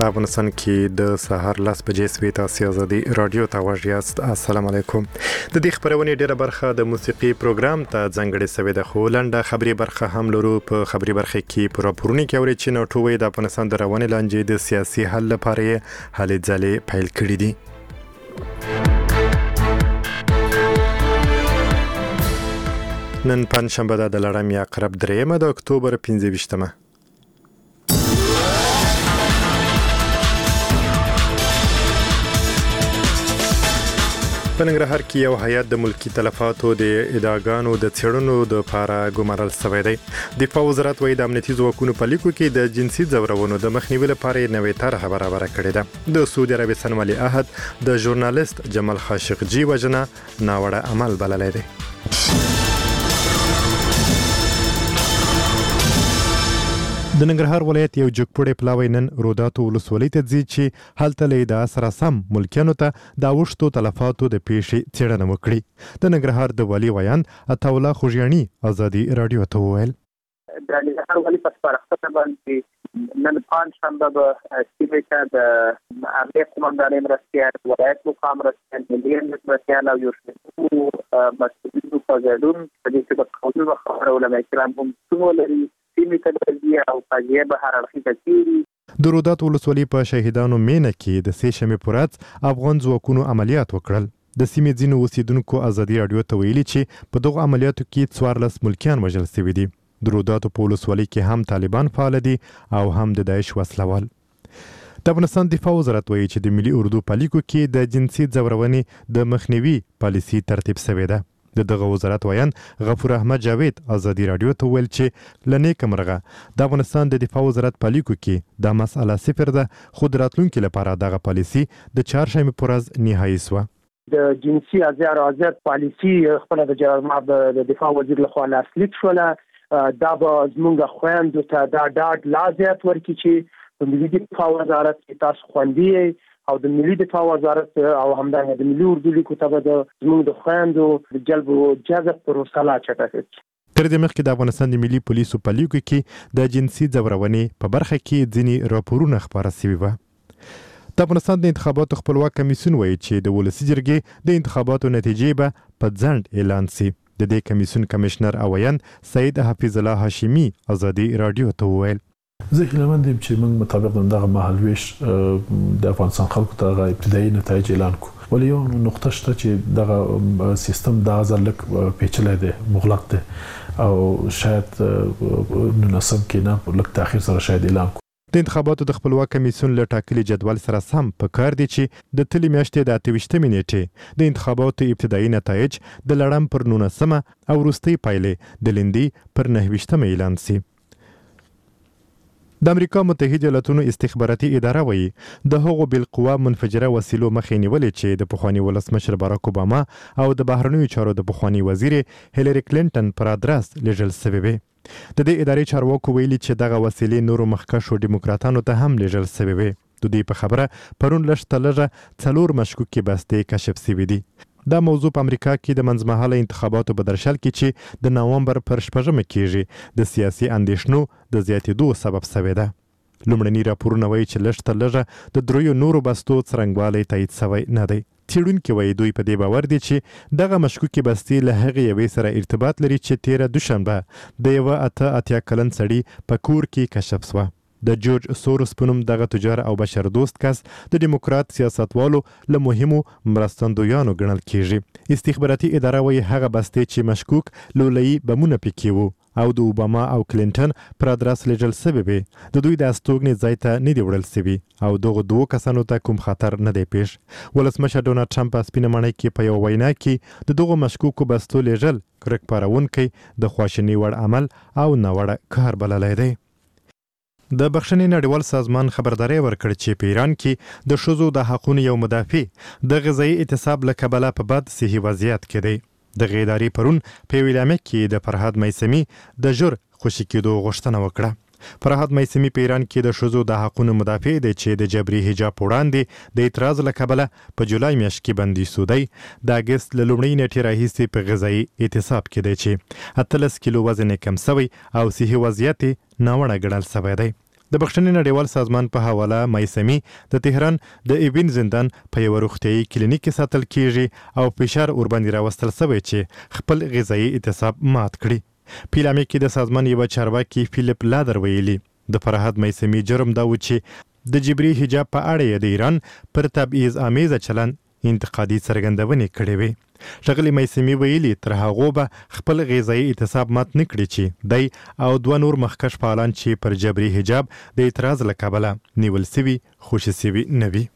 په افغانستان کې د سهار 10 بجې سوي تاسو ازادي رادیو ته واژیاست. السلام علیکم. د دې خبرونې ډیره برخه د موسیقي پروګرام ته ځانګړې سوي د خولنده خبري برخه هم لرو. په خبري برخه کې پر راپورونه کې اوري چې نوټوي د افغانستان د رواني لانجې د سیاسي حل لپاره هلې ځلې پیل کړې دي. نن پنځشنبه د لړم یا عقرب 3 د اکتوبر 15مه. په ننګرهار کې یو هیئت د ملکی تلفاتو د ادعاګانو د څېړنو د لپاره ګمارل شوی دی. دفاع وزارت وايي د امنیتي ځواکونو په لیکو کې د جنسي ځورونو د مخنیوي لپاره نوې طرحه برابره کړې ده. د سعودي عربستان ولي عهد د ژورنالیست جمال خاشقجي وژنه ناوړه عمل بللی دی. د ننګرهار ولایت یو جګپوړی پلاوی نن روداتو ولسوالۍ ته ځي چې هلته له ادعا سره سم ملکیانو ته د اوښتو تلفاتو د پیښې څېړنه وکړي. د ننګرهار د والي ویاند عطاالله خوږیاڼي ازادي رادیو ته وویل د ننګرهار والي په سپارښتنه باندې نن پنځشنبه به سیمې ته د امنیت قومندانۍ مرستیال ولایت مقام مرستیال ملي امنیت مرستیال او یو شمېر مسؤلینو په ګډون په دې کې به قومي خبره علما کرام هم څومره لري او فاجعه به هر اړخیزه کیږي. د رودات ولسوالۍ په شهیدانو مینه کې د سې شنبې په ورځ افغان ځواکونو عملیات وکړل. د سیمې ځینو اوسیدونکو ازادي رادیو ته ویلي چې په دغو عملیاتو کې 14 ملکیان وژل شوي دي. د روداتو په ولسوالۍ کې هم طالبان فعال دي او هم د داعش وسلوال. د افغانستان دفاع وزارت وایي چې د ملي اردو په لیکو کې د جنسي ځورونې د مخنیوي پالیسي ترتیب شوې ده. دغه وزارت ویان غفور احمد جاوید ازادي رادیو ته ویل چې لنیک مرغه د افغانستان د دفاع وزارت په لیکو کې د مسأله صفر ده، خو د راتلونکي لپاره دغه پالیسي د چهارشنبې په ورځ نهایي شوه. د جنسي ازار پالیسي خپل د جناب د دفاع وزیر لخوا لاسلیک شوله. دا به زموږ خويندو ته دا ډاډ لا زیات ورکړي چې په ملي دفاع وزارت کې تاسو خوندي او د ملي دفاع وزارت او همدارنګه د ملي اردو لیکو ته د زموږ د خويندو د جلب او جذب پروسه لا چټکه. تر دې مخکې د افغانستان د ملي پولیسو په لیکو کې د جنسي ځورونې په برخه کې ځینې راپورونه خپاره شوي وو. د افغانستان د انتخاباتو خپلواک کمیسیون وایي چې د ولسي جرګې د انتخاباتو نتیجې به په ځنډ اعلان شي. د دې کمیسیون کمشنر اویان سید حفیظ الله هاشمی ازادي رادیو ته وویل زه هیله دیم چې موږ مطابق دغه مهالویش د افغانستان خلکو ته ابتدایي نتایج اعلان کړو. ولی یو نقطه شته چې دغه سیستم د ازلک پیچلې ده، مغلق ده او شاید مناسب کې نه لږ تاخير سره شاید اعلان کړو. د انتخاباتو د خپلواک کمیسیون له ټاکلي جدول سره سم په کار دي چې د تلې میاشتې د 28 نیټې د انتخاباتو ابتدایي نتایج د لړم پر 19 او وروستۍ پایلې د لندې پر 29 اعلان شي. د امریکا متحده ایالاتونو استخباراتي اداره وایي د هغو بالقوه منفجره وسیلو مخې نیولې چې د پخواني ولسمشر باراک اوباما او د بهرنیو چارو د پخواني وزیر هیلری کلینټن پر ادرس لیږل شوې وې. د دې ادارې چارواکو ویلي چې دغه وسیلې نورو مخکښو ډیموکراتانو ته هم لیږل شوې وې. د دې په خبره پرون لږ 4 مشکوکې بستې کشف شوي دي. دا موضوع په امریکا کې د منځمهاله انتخاباتو په درشل کې چې د نوامبر پر 14 کېږي د سیاسي اندېښنو د زیاتېدو سبب شوی ده. لومړني راپورونه وایي چې لږ د دریو نورو بستو څرنګوالی تایید شوی نه دی. څېړونکي وایي دوی په دې باور دي چې دغه مشکوکې بستې له هغې یوې سره ارتباط لري چې تېره دوشنبه د یوه 88 کلن سړي په کور کې کشف شوه. د جورج سوروس په نوم دغه تجار او بشردوست کس د دیموکرات سیاستوالو له مهمو مرستندویانو ګڼل کیږي. استخباراتي اداره وایي هغه بستې چې مشکوک لولهیي بمونه پکې وو او د اوباما او کلینټن پر ادرس لیږل شوي وې. د دوی د استوګنې ځای ته نه دی وړل شوي او دغو دوو کسانو ته کوم خطر نه دی پیښ. ولسمشر ډونالډ ټرمپ په سپینه ماڼۍ کې په یو وینا کې د دغو مشکوکو بستو لیږل کرک پارونکی د خواشیني وړ عمل او ناوړه کار بللی دی. د بخښنې نړیوال سازمان خبرداری ورکړ چې په ایران کې د ښځو د حقونو یو مدافع د غذایي اعتصاب له کبله په بد صحي وضعیت کې دی. دغه ادارې پرون په یوه اعلامیه کې د فرهاد میثمي د ژر خوشي کېدو غوښتنه وکړه. فرهاد میثمي په ایران کې د ښځو د حقونو مدافع دی چې د جبري حجاب وړاندې د اعتراض له کبله په جولای میاشت کې بندي شوی. د اګست له لومړۍ نیټې راهیسې په غذایي اعتصاب کې دی چې 18 کیلو وزن یې کم شوی او صحي وضعیت یې ناوړه ګڼل شوی دی. د بخښنې نړیوال سازمان په حواله مایسمي د تهران د ایبن زندان په یو روغتیايي کلینیک کې ساتل کیږي او فشار ورباندې راوستل شوی چې خپل غذایی اعتصاب مات کړي. په اعلامیه کې د سازمان یو چارواکي فیلیپ لادر ویلي د فرهاد مایسمي جرم دا و چې د جبري حجاب په اړه د ایران پر تبعیض آمیزه چلند انتقادي څرګندونې کړې وي. ښاغلي مایسمي ویلي تر هغو به خپل غذایی اعتصاب مات نه کړي چې دی او 2 نور مخکښ فعالان چې پر جبري حجاب د اعتراض له کبله نیول سوي خوشي سوي نه وي.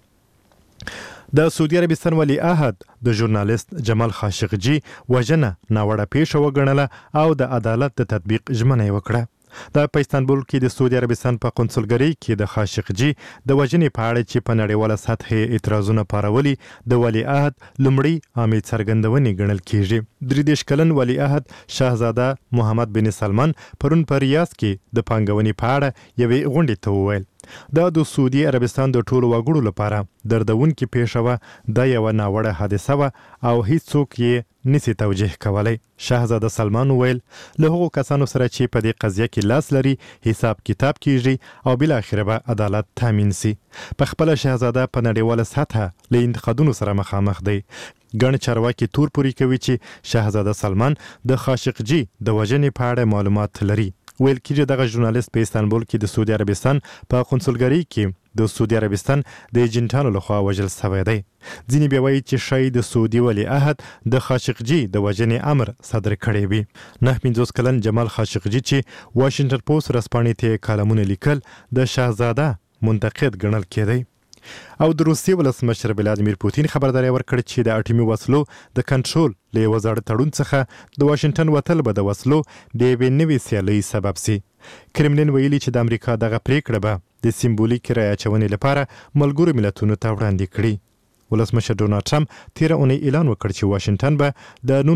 د سعودي عربستان ولی عهد د ژورنالیست جمال خاشقجي وژنه ناوړه پیښه وګڼله او د عدالت د تطبیق ژمنه وکړه. دا په استانبول کې د سعودي عربستان په قونسلګرۍ کې د خاشقجي د وژنې په اړه چې په نړیواله سطح اعتراضونه پارولي د ولی عهد لومړی عامې څرګندونې ګڼل کیږي. 33 کلن ولی عهد شاهزاده محمد بن سلمان پرون په ریاض کې د پانګونې په اړه یوې غونډې ته وویل دا د سعودي عربستان د ټولو وګړو لپاره دردونکې پیښه وه، دا یوه ناوړه حادثه وه او هیڅوک یې نسی توجیه کولی. شاهزاده سلمان وویل له هغو کسانو سره چې په دې قضیه کې لاس لري حساب کتاب کیږي او بالاخره به عدالت تامین سي. په خپله شاهزاده په نړیواله سطحه له انتقادونو سره مخامخ دی. ګڼ چارواکي تور پوري کوي چې شاهزاده سلمان د خاشقجي د وژنې په اړه معلومات لري. ویل کېږي دغه ژورنالیست په استانبول کې د سعودي عربستان په قونسلګرۍ کې د سعودي عربستان د ایجنټانو لخوا وژل شوی دی. ځینې بیا وایي چې شاید د سعودي ولی عهد د خاشقجي د وژنې امر صادر کړی وي. 59 کلن جمال خاشقجي چې واشنګټن پوسټ ورځپاڼې ته کالمونه لیکل د شاهزاده منتقد ګڼل کېدی. او د روسیې ولسمشر ولادیمیر پوتین خبرداری ورکړ چې د اټومي وسلو د کنټرول له یوه زاړه تړون څخه د واشنګټن وتل به د وسلو د یوې نوې سیالۍ سبب سي. کرملین ویلي چې د امریکا دغه پریکړه به د سمبولیک رایه اچونې لپاره ملګرو ملتونو ته وړاندې کړي. ولسمشر ډونالډ ټرمپ تېره اونۍ اعلان وکړ چې واشنګټن به د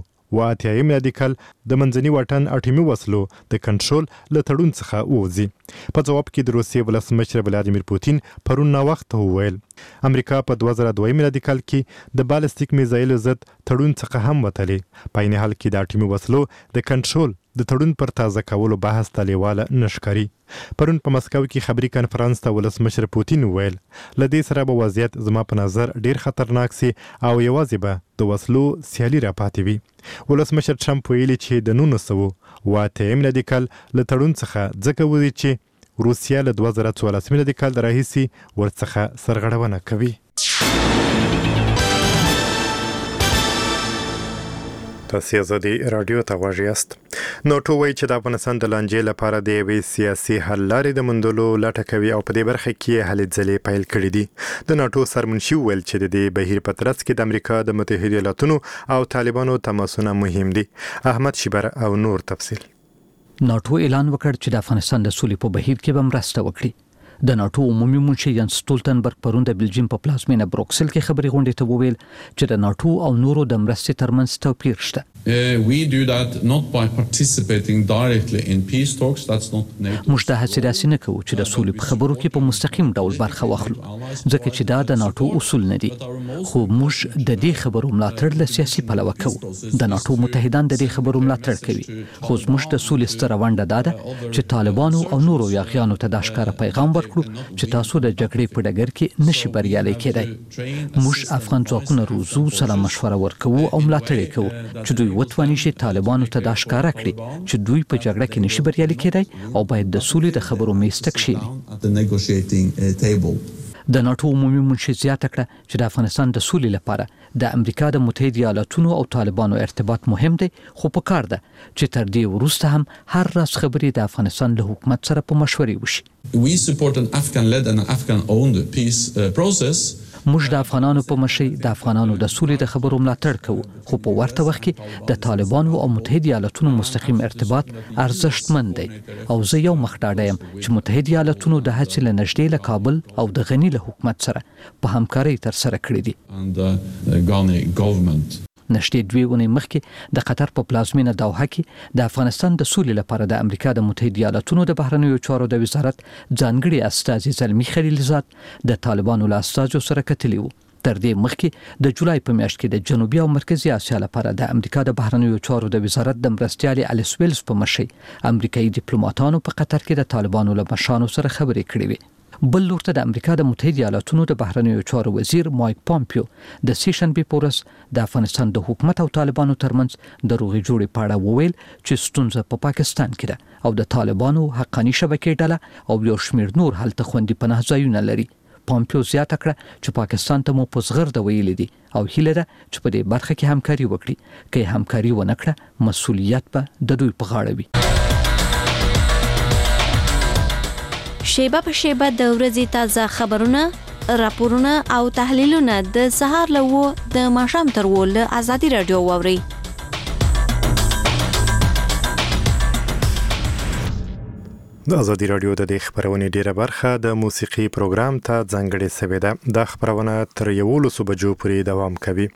1988 میلادي کال د منځني واټن اټومي وسلو د کنټرول له تړون څخه ووځي. په ځواب کې د روسیې ولسمشر ولادیمیر پوتین پرون ناوخته وویل امریکا په 2002 میلادي کال کې د بالستیک میزایلو ضد تړون څخه هم وتلی. په عین حال کې د اټومي وسلو د کنټرول د تړون پر تازه کولو بحث ته لیواله نه ښکاري. پرون په مسکو کې خبري کنفرانس ته ولسمشر پوتین وویل له دې سره به وضعیت زما په نظر ډیر خطرناک سي او یوازې به د وسلو سیالي راپاتې وي. ولسمشر ټرمپ ویلي چې د 1988 میلادي کال له تړون څخه ځکه وځي چې روسیا له 2014 میلادي کال راهیسې ورڅخه سرغړونه کوي. تاسو ازادي رادیو ته غواړئ یاست. نوټو وایي چې د افغانستان د لانجې لپاره د یوې سیاسي حل لارې د موندلو لټه کوي او په دې برخه کې هلې ځلې پیل کړي دي. د ناټو سرمنشي وویل چې د دې بهیر په ترڅ کې د امریکا د متحده ایالاتونو او طالبانو تماسونه مهم دي. احمد شیبر او نور تفصیل. ناټو اعلان وکړ چې د افغانستان د سولې په بهیر کې به مرسته وکړي. د ناټو عمومي منشي یانس سټولټنبرګ پرون د بلجیم په پلازمینه بروکسل کې خبري غونډې ته وویل چې د ناټو او نورو د مرستې ترمنځ توپیر شته. We do that not by participating directly in peace talks. That's not NATO. موږ د هڅې داسې نه کوو چې د سولې په خبرو کې په مستقیم ډول برخه واخلو ځکه چې دا د ناټو اصول نه دي. خو موږ د دې خبرو ملاتړ له سیاسي پلوه کوو. د ناټو متحدان د دې خبرو ملاتړ کوي. خو موږ د سولې ستره ونډه دا ده چې طالبانو او نورو یاغیانو ته د ښکاره پیغام ورکړو چې تاسو د جګړې په ډګر کې نشي بریالي کېدای. موږ افغان ځواکونه روزو، سره مشوره ورکوو او ملاتړ کوو چې دوی وتواني شي طالبانو ته دا ښکاره کړي چې دوی په جګړه کې نشي بریالي کېدای او باید د سولې د خبرو میز ته کښېني. د ناټو عمومي منشي زیاته کړه چې د افغانستان د سولې لپاره د امریکا د متحده ایالاتونو او طالبانو ارتباط مهم دی، خو پکار ده چې تر دې وروسته هم هر راز خبرې د افغانستان له حکومت سره په مشورې وشي. We support an Afghan-led and Afghan-owned peace process. موږ د افغانانو په مشرۍ د افغانانو د سولې د خبرو ملاتړ کوو، خو په ورته وخت کې د طالبانو او متحده ایالاتونو مستقیم ارتباط ارزښتمن دی او زه یو مخ ډاډه یم چې متحده ایالاتونو د هڅې له نږدې له کابل او د غني له حکومت سره په همکارۍ ترسره کړې دي. نشته 2 اونۍ مخکې د قطر په پلازمینه دوحه کې د افغانستان د سولې لپاره د امریکا د متحده ایالاتونو د بهرنیو چارو د وزارت ځانګړي استازي زلمی خلیلزاد د طالبانو له استازو سره کتلی وو. تر دې مخکې د جولای په میاشت کې د جنوبي او مرکزي اسیا لپاره د امریکا د بهرنیو چارو د وزارت د مرستیال الیس ویلز په مشرۍ امریکایي ډیپلوماټانو په قطر کې د طالبانو له مشرانو سره خبرې کړې وې. بل لور ته د امریکا د متحده ایالاتونو د بهرنیو چارو وزیر مایک پامپیو د سیشنبې په ورځ د افغانستان د حکومت او طالبانو ترمنځ د روغې جوړې په اړه وویل چې ستونزه په پاکستان کې ده او د طالبانو حقاني شبکې ډله او یو شمېر نور هلته خوندي پناه ځایونه لري. پامپیو زیاته کړه چې پاکستان ته مو په زغرده ویلي دي او هیله ده چې په دې برخه کې همکاري وکړي. که همکاري ونه کړه مسؤلیت به د دوی په غاړه وي. شیبه په شیبه د ورځې تازه خبرونه، راپورونه او تحلیلونه د سهار له 9 د ماښام تر 10 له ازادي رادیو واوري. د ازادي رادیو د خبرونې ډیره برخه د موسیقي پروګرام ته ځانګړې شوې ده. د خبرونه تر 11 بجو پورې دوام کوي.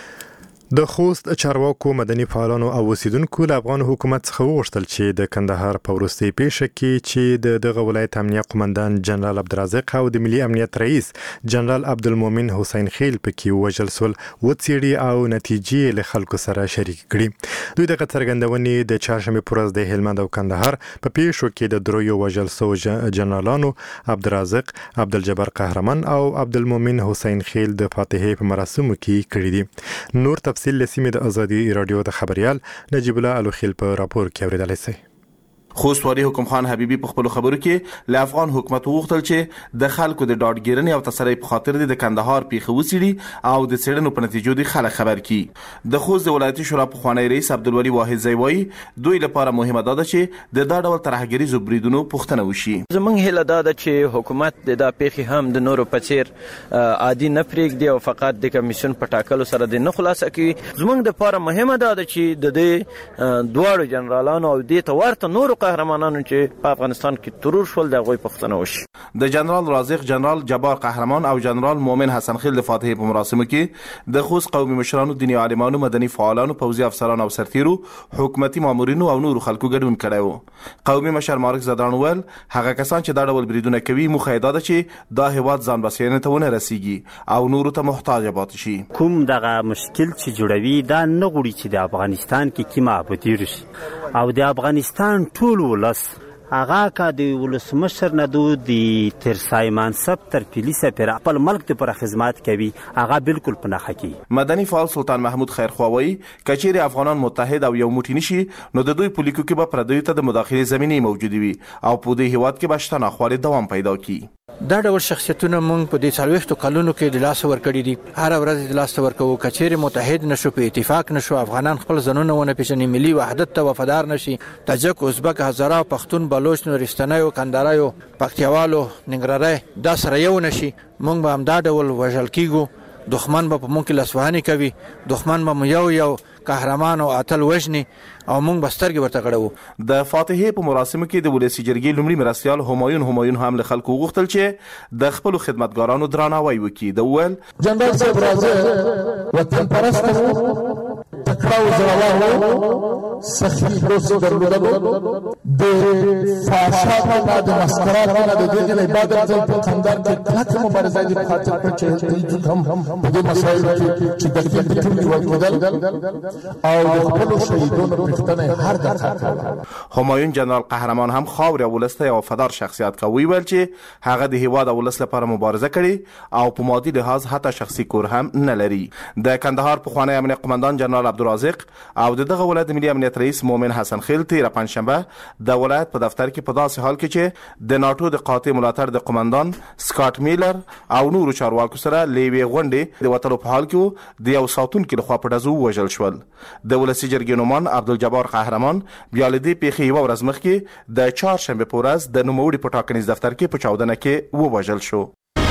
د خوست چارواکو مدني فعالانو او اوسیدونکو له افغان حکومت څخه وغوښتل چې د کندهار په وروستي پیښه کې چې دغه ولایت امنیه قومندان جنرال عبدالرزاق او د ملي امنیت رئیس جنرال عبدالمؤمن حسین خیل پکې وژل سول وڅېړي او نتیجې له خلکو سره شریک کړي. دوی دغه څرګندونې د چهارشنبې په ورځ د هلمند او کندهار په پیښو کې د دریو وژل سوو جنرالانو عبدالرزاق، عبدالجبار قهرمان او عبدالمؤمن حسین خیل د فاتحې په مراسمو کې کړي دي. نور تفصیل لسیمه د ازادي رادیو د خبريال نجیب الله الوخیل په راپور کې اوریدل شي. خوست والي حکم خان حبيبي په خپل خبرو کې له افغان حکومت وغوښتل چې د خلکو د ډاډګیرنې او تسری په خاطر د کندهار پیښه وڅېړي او د څېړنو په نتیجو د خلک خبر کړي. د خوست د ولایتي شورا پخوانی رئیس عبدالولي واحد زیوایی دوی لپاره مهمه ده چې د دا ډول ترهګریزو بریدونو پوښتنه وشي. زمونږ هیله ده چې حکومت د دا پیښې هم د نورو په څیر عادي نه پرېږدي او فقط د کمیسیون په ټاکلو سره د نه خلاصه کوي. زمونږ لپاره مهمه ده چې د دې دواړو جنرالانو او دې ته ورته نورو قهرمانانو چې په افغانستان کې ترور شول د هغوی پوښتنه وشي. د جنرال رازق، جنرال جبار قهرمان او جنرال مؤمن حسن خیل د فاتحې په مراسمو کې د خوست قومي مشرانو، دیني عالمانو، مدني فعالانو، پوځي افسرانو او سرتیرو، حکومتي مامورینو او نورو خلکو ګډون کړی و. قومي مشر مارک زدران ویل هغه کسان چې دا ډول بریدونه کوي موخه یې ده چې دا هیواد ځان بسیاینې ته ونه رسیږي او نورو ته محتاج پاتې شي. کوم دغه مشکل چې جوړوي دا نه غواړي چې د افغانستان کې کیمه ابدي شي او د افغانستان ټول ولس هغه کا د ولسمشر نه د ترسای منصب تر پولیسه پر خپل ملک ته پر خدمت کوي هغه بالکل په نخښه کی. مدني فعال سلطان محمود خیرخواوی کچېر افغانان متحد او یو موټی نشي نو د دوی پولیکو کې به پردیو ته د مداخله زمینه موجود وي او په دې هیواد کې به شتنه خوري دوام پیدا کی. دا ډول شخصیتونه مونږ په دې 40 کلونو کې د لاس ورکړي دي. هر ورځ د لاس ورکو کچېر متحد نشو، په اتفاق نشو، افغانان خپل ځنونه ونه پیژني، ملي وحدت ته وفادار نشي. تاجک، ازبک، هزاره، پښتون، بلوچ، نورستاني، کندهاري، پکتیاوالو، ننګرهاري دا سره یو نشي. مونږ به هم دا ډول وژل کیږو. دښمن به په مونږ کې لاسوهنې کوي، دښمن به یو قهرمان او اتل وژني او مونږ بسترګې ورته غړو. د فاتحې په مراسمو کې د ولسی جرګې لومړي مرستیال همایون هم له خلکو غوښتل چې د خپل خدمتګارانو درناوی وکړي. د ول جنرال صاحب راځي وطن پرست تکړه او زړور سخی دوست درلودل د فحشا نه د مسکرات نه د دې عبادت ځای په کندهار کې کلک مبارزه دي خاطر چې دوی هم په دې مسایلو کې چې د دې ټول وکړل او خپل شهیدانو پښتنه هر دغه. همایون جنرال قهرمان هم خاور ولسته او وفادار شخصیت کوي ول چې هغه د هیواد او ولس لپاره مبارزه کړي او په مادي لحاظ حتی شخصي کور هم نه لري. د کندهار پخوانی امنیه قومندان جنرال عبدالرزاق او دغه ولایت ملي امنیت رئیس مؤمن حسن خیل تیر پنځشنبه د ولایت په دفتر کې په داسې حال کې چې د ناتو د قاطع ملاتړ د قومندان سکاټ میلر او نورو چارواکو سره لیوي غونډې د وټلو په حال کې د یو ساتونکو لخوا په دزو وژل شول. د ولسی جرګې نومان عبدالجبار قهرمان بیا له دې پیښې یو ورځ مخکې د چهارشنبه په ورځ د نوموړي په ټاکنیز دفتر کې په چاودنه کې ووژل شو.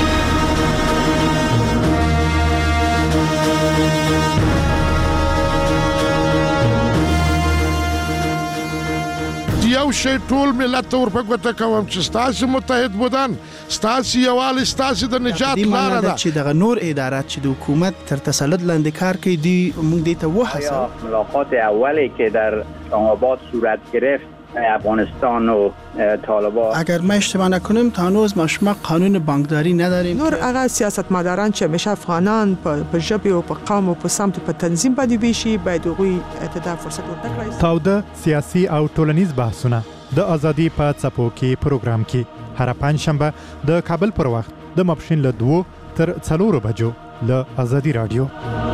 یو شی ټول ملت ته ورپګوته کوم چې ستاسو متحد بودن، ستاسو یووالی، ستاسو د نجات لاره ده. چې دغه نور ادارات چې د حکومت تر تسلط لاندې کار کوي دی موږ دې ته وحسه. ملاقات اولی که در اسلام آباد صورت گرفت افغانستان و طالبان. اگر ما اشتباه نکنیم تا هنوز ما قانون بانکداری نداریم. نور هغه سیاستمداران چې همیشه افغانان په ژبه او په قوم او په سمت په تنظیم باندې ویشي باید هغوی ته فرصت ورکړي. تاوده سیاسي او ټولنیز بحثونه د ازادي په څپو کې پروګرام کې هر پنځشنبه د کابل پر وخت د ماپښین له 2 تر 4 بجو له ازادي رادیو.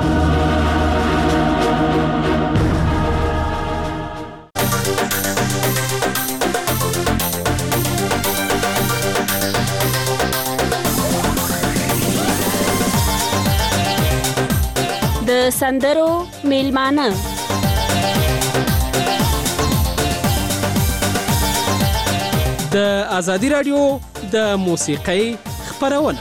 د سندرو میلمانه د ازادي رادیو د موسیقۍ خبرونه.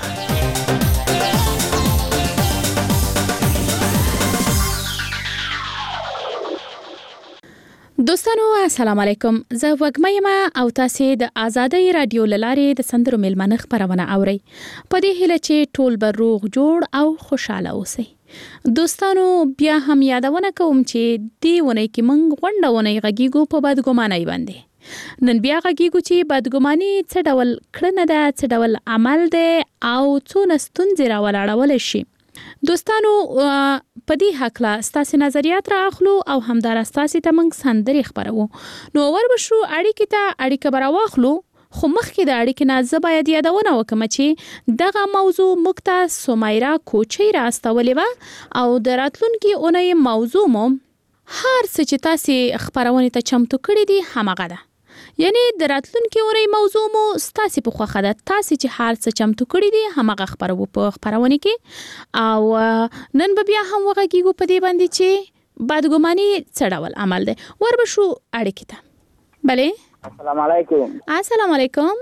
دوستانو السلام علیکم. زه وګمیم او تاسو د ازادي رادیو لارې د سندرو میلمانه خبرونه اورئ. په دې هیله چې ټول به روغ جوړ او خوشاله اوسئ. دوستانو بیا هم یادونه کوم چې دی ونه کې منګ غونډونه غږیګو په بدګمانۍ باندې. نن بیا غږیګو چې بدګماني څه ډول کړنه ده، څه ډول عمل ده او څونه ستونزې راولاړول شي. دوستانو په دې حق لا ستاسو نظریات راخلو او همدار ستاسو ته موږ سندري خبرو. نو وربشو اړیکې ته اړیکه براواخلو. خو مخکې د اړیکې نه زه باید یادونه وکم چې دغه موضوع موږ ته سمیرا کوچی راستولې وه او د راتلونکي اونۍ موضوع مو هر څه چې تاسو خبرونه ته چمتو کړی دي همغه ده. یعنی د راتلونکي اونۍ موضوع مو ستاسو په خوښه ده. تاسو چې هر څه چمتو کړی دي همغه خبرو په خبرونه کې او نن به بیا هم وغږیږو په دې باندې چې بدګماني څه ډول عمل ده. وربشو اړیکې ته. بله السلام علیکم. السلام علیکم.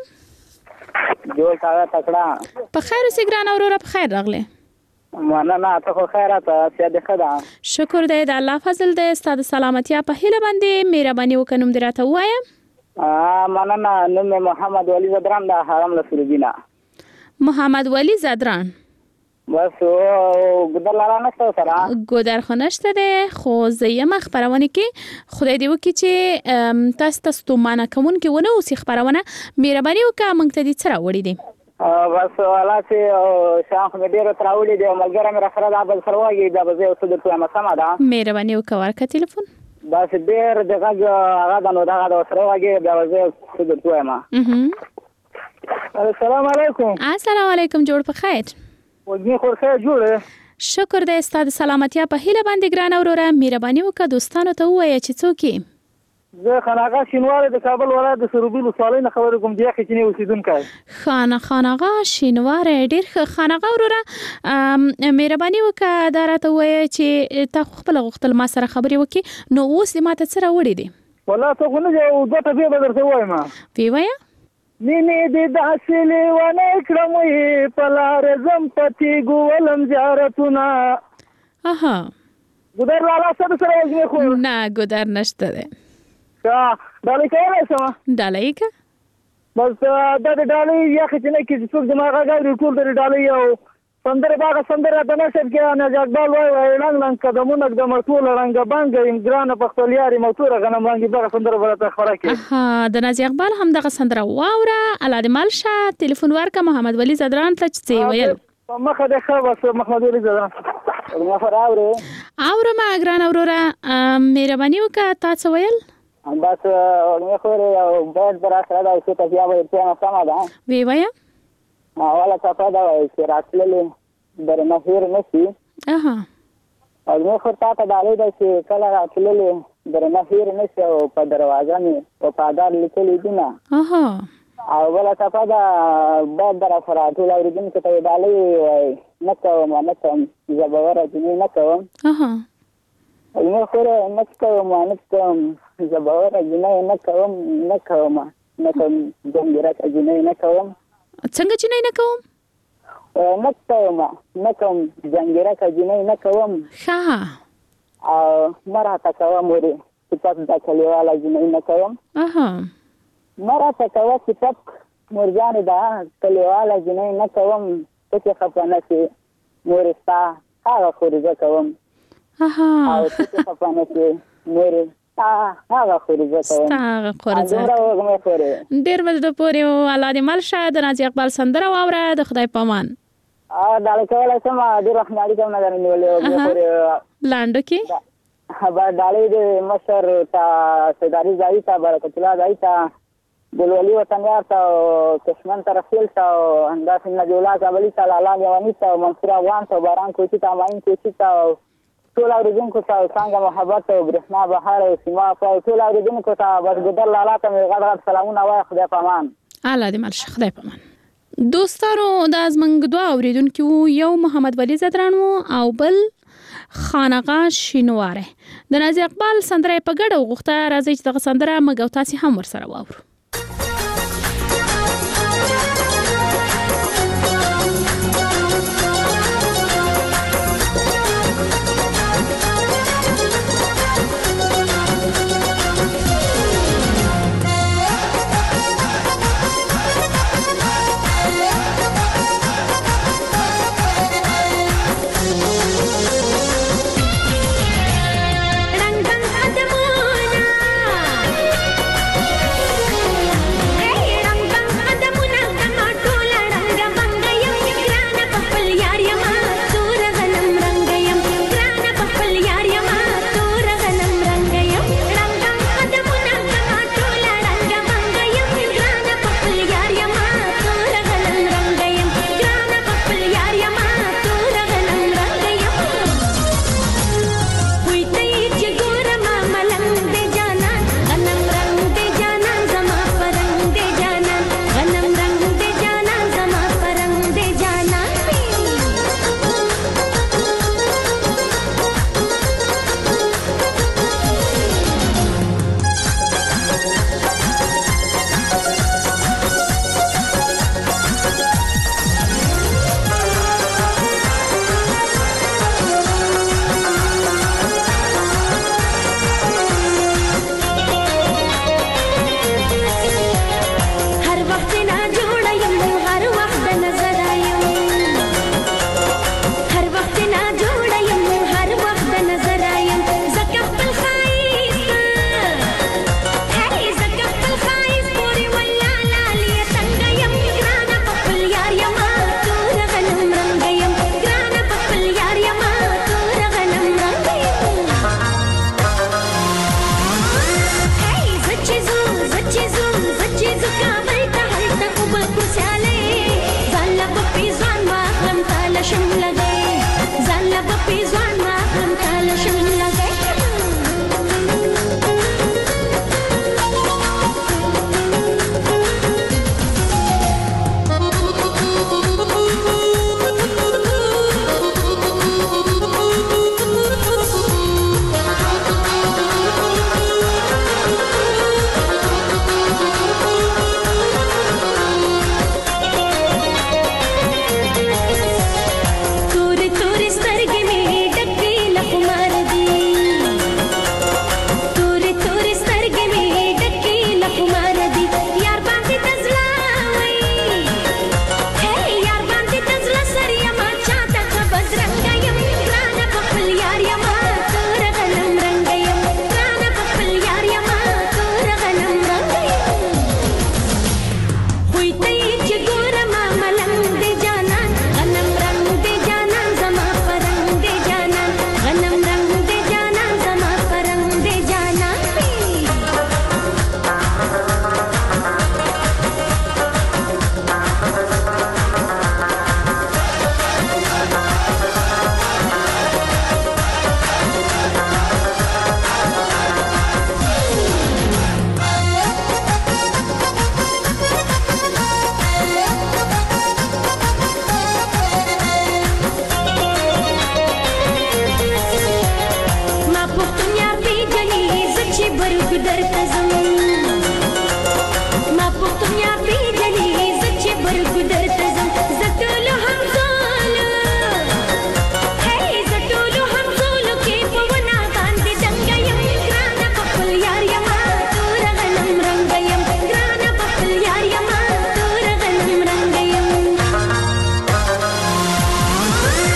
جوړ تا تکړه. په خیر اوسې ګران اورور. په خیر راغله. مننه. ته خو خیرات سیاده خدا. شکر دی د الله فضل دی. ستاسو سلامتی په هیله باندې مهرباني وکړم دراته وایم. مننه. نوم محمد ولی زدران د حرم لسربینا. محمد ولی زدران. بس ګودر لاله نشته سره. ګودر خو نشته ده. خو زیم خبرونه کې خدای دی وکي چې تاسو ستومانه کوم کې ونه اوسې خبرونه مهرباني وکړه موږ ته دې سره وړي دي. بس والا چې شاخ مې ډیر تراوړي دی ملګری مې راخره دا بل سرواږي دا به زه اوس د توه مسما ده. مهرباني وکړه ورکه ټلیفون. بس ډیر دغه هغه نو دا سرواږي دا به زه اوس د توه ما. السلام علیکم. السلام علیکم. جوړ په خیر. وګړي خو ښه جوړه. شکر دی ستاسو سلامتی په هیله باندې ګران اوروره مهرباني وکړه دوستانو ته وایي چې څوک یې. زه خاناغه شینوار د کابل ولایت د سروبیلو صالح نه خبرې کوم دی چې نه اوسیدونکو. خاناغه شینوار ډیر ښه خاناغه اوروره مهرباني وکړه دا راته وایي چې تا خپل غوښتل ما سره خبرې وکړي. نو اوس دې ماته څه راوړي دي؟ والله ته خو نه یو دوه ته به درته وایم. وی وایه مینې دې داسې لیوانې کړم وې په لارې ځم پتې ګولم زیارتونه. اها ګودر لاله سره سره وځي خو نه ګودر نشته ده. ډالۍ کولی شم؟ ډالۍ که بس دا د ډالۍ یا خچنه کې څوک زما غاګاوري ټول د ډالۍ او سندره باغ سندره د نشب کې نه جګبال وای لنګ لنګ قدمونه د مرتول رنګ بانګ ګران په خپل یاري موتور غنم باندې باغ سندره ورته خبره کې. ها د نازي اقبال هم دغه سندره واوره الاده مالشه ټلیفون ورکه محمد ولی زدران ته چې ویل مخه د خبر محمد ولی زدران ما اوره ما ګران اوروره مهرباني وکړه تاسو ویل. بس نو خو یو بعد برا سره دا څه ته بیا وایي چې سم ده. وی وایه والا څه دا وایي چې راتللې درنه هیر نشي. اها او نو خو تاسو دا لري چې کله راتللې درنه هیر نشي او په دروازه مې او پادار لیکلي دي نه. اها او ولا څه دا بعد برا سره ټول اوریدونکو ته دا لري نه کوم نه کوم زبوره دې نه کوم. اها نو خو نه کوم زبوره دې نه کوم دنګره دې نه کوم. څنګه چې نه کوم؟ نه کوم ځنګیره کجنې نه کوم. ښه او مراته کوم ورې صفت د کلیواله جنې نه کوم. مراته کوه صفت مرجانې د کلیواله جنې نه کوم. ته چې خفه نه شې مورې ستا هغه خورې زه کوم. او ته چې خفه نه شې مورې هغه خوري زه هغه خوري ډېر وځ د پورې الله دې مل شه د نازي اقبال سندره واوره د خدای پامان دا کولای سم ډېر وخت نه کوم نه نیولې لاندو کې خبر ډالې د مشر تا سداري ځای تا برکت الله ځای تا دلولي وطن یار تا کشمن طرفیل تا انداز نجولا قبلی تا لالا جوانی تا منصور افغان تا باران کوچی تا ماین کوچی تا ټول اوریدونکو ته څنګه محبت او برېښنا بهار او سیما په ټول اوریدونکو ته بس ګدر لالا ته غړ غړ سلامونه وای خدای پامان الله دې مل شه خدای پامان دوستانو د ازمنګ دوه اوریدونکو یو محمد ولی زدران او بل خانقاه شینواره د نازي اقبال سندره په ګډه وغوښته راځي چې دغه سندره مګو تاسو هم ورسره واورو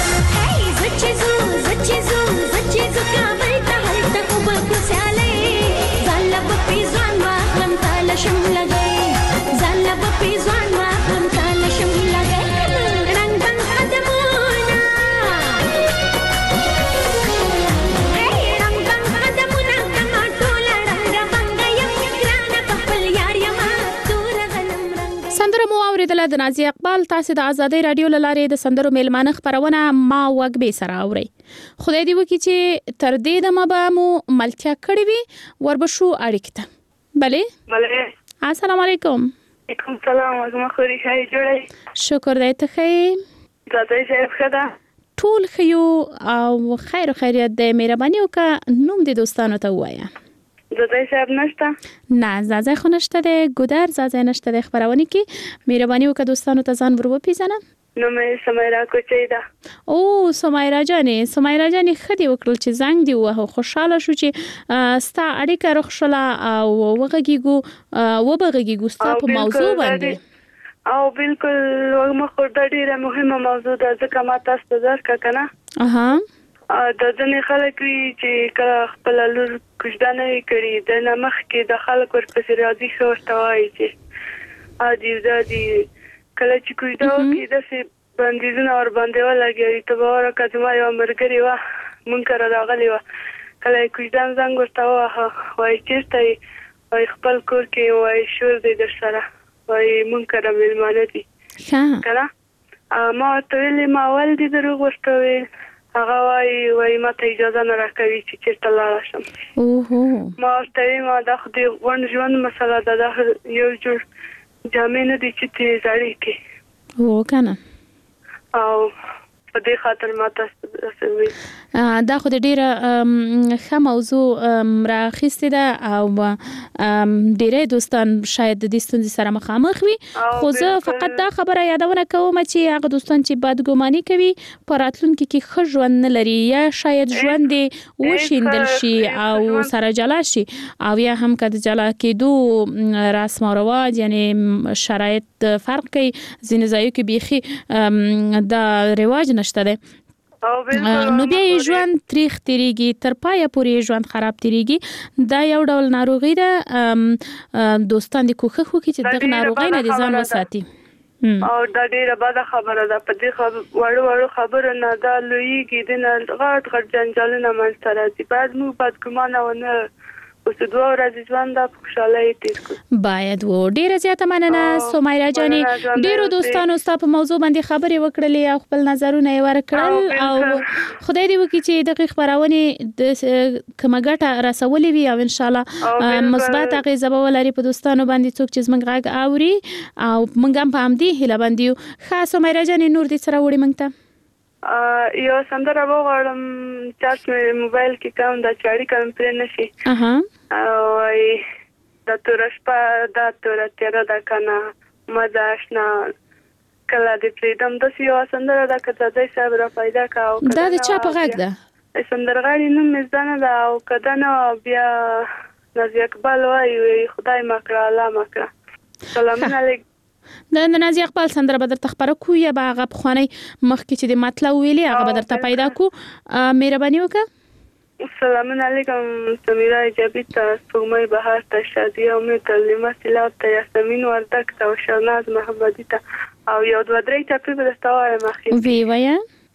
زچې زو کابل ته هلته خو به خوشاله اوریدل د نازي اقبال تاسو د ازادي رادیو لاره د سندرو میلمانه خبرونه ما وګبي سره اوري. خدای دې وکړي چې تر دې د مبامو ملتیا کړی وي وربشو اړیکته. بله السلام علیکم. وعلیکم السلام. زما خوري خای جوړی. شکر دې ته خې. زاده صاحب خدا. ټول خيو او خیر خیریت دې مهرباني وکړه نوم دې دوستانو ته وایا. زاده صاحب نشته؟ نه زاده خو نشته ده ګودر زاده نشته ده خبرونه کې مهرباني وکړه دوستانو ته ځان ور وپیژنه. نو مې سمیرا کوچی ده. او سمیرا جانې خدي وکړل چې زنګ دی وه خوشاله شو چې ستا اړیکه رخصله او وبغږیږو ستا په موضوع باندې. او بالکل وګمه خو د ډیره مهمه موضوع ده ځکه ما تاسو ته ځکه کنه. د ځنې خلک وی چې کله خپل لور کوژدانه کړي د نمخ کې د خلک ورپسې راځي خو ورتوي چې عادي کله چې کوژده وکړي د بندیزونه ور باندې ولګي ته باور وکړه ما یو مرګري و مونږ را راغلی و کله کوژدان زنګ ورته واه وای چیرته وای خپل کور کې وای شور دې در سره وای مونږ را ملمانه دي کنه ما ته ویلې ما ول دې دروغ ورته ویل هغه وای ماته اجازه نه راکوي چې چیرته لاړ شم. ما ورته ما د خو دې غونډ ژوند مسله ده یو جوړ جامې نه دي چې ته زړې کې کنه او په دې خاطر ما تاسو وی دا خو د ډیره ښه موضوع راخسته ده او ډیره دوستان شاید د دې ستونزې سره مخامخ وي خو زه فقط دا خبره یادونه کوم چې هغه دوستان چې بدګماني کوي په راتلونکي کې ښه ژوند نه لري یا شاید ژوند دې وشیندل شي او سره جلا شي او یا هم که د جلا کېدو رسم او رواج یعنی شرایط فرق کوي ځینې ځایو کې بیخي دا رواج نشته ده نو بیا ژوند تریخ تیریږي تر پایه پورې ژوند خراب تیریږي دا یو ډول ناروغي ده دوستان دې کوښښ وکړي چې دغه ناروغي نه ځان وساتي او دا ډیره بده خبره ده په دې وړو خبره نه دا لویږي د نه غټ جنجالونه منځته راځي بعد موږ بدګمانه ونه اوس دوه ورځې ژوند د خوشحالۍ تیر کړو باید و ډیره زیاته مننه سمیرا جانې ډیرو دوستانو ستاسو په موضوع باندې خبرې وکړلې او خپل نظرونه یې ورکړل او خدای دې وکړي چې دغه خبرونه د کومه ګټه رسولې وي او ان شاء الله مثبت اغیزه به ولري په دوستانو باندې څوک چې زموږ غږ اوري او موږ هم په همدې هیله باندې یو خاص سمیرا جانې نور دې سره وړي موږ ته یو سندره وغواړم چارج مې موبایل کې کوم دا چاري کوم پرې نشي او د تور شپه د تور تیرا د کنه مزه آشنا کله دې پریدم د یو سندره د کته ځای صاحب را پیدا کاو دا د چا په غږ ده سندرغاړي نوم مې ځنه دا او کده نو بیا نازي اقبال وای خدای مکړه الله مکړه سلام علیکم د نازي اقبال سندره بدر تخبره کو یا باغه بخونی مخکې چې د مطلب ویلي هغه بدر ته پیدا کو مهرباني وکړه السلام علیکم سمیرا ایجابی ته سومای بهار ته شادی او می تعلیمه سلام ته یاسمین وردک ته شرناز محمدی ته او یو دوه درې ټاپې به تاسو مخې وی وای